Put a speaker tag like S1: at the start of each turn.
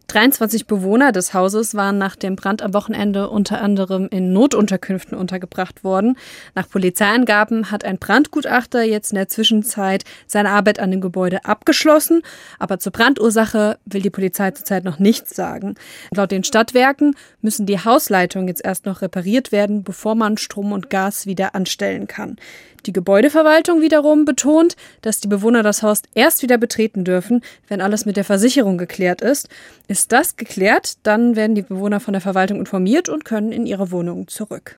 S1: 23 Bewohner des Hauses waren nach dem Brand am Wochenende unter anderem in Notunterkünften untergebracht worden. Nach Polizeiangaben hat ein Brandgutachter jetzt in der Zwischenzeit seine Arbeit an dem Gebäude abgeschlossen. Aber zur Brandursache will die Polizei zurzeit noch nichts sagen. Laut den Stadtwerken müssen die Hausleitungen jetzt erst noch repariert werden, bevor man Strom und Gas wieder anstellen kann. Die Gebäudeverwaltung wiederum betont, dass die Bewohner das Haus erst wieder betreten dürfen, wenn alles mit der Versicherung geklärt ist. Ist das geklärt, dann werden die Bewohner von der Verwaltung informiert und können in ihre Wohnungen zurück.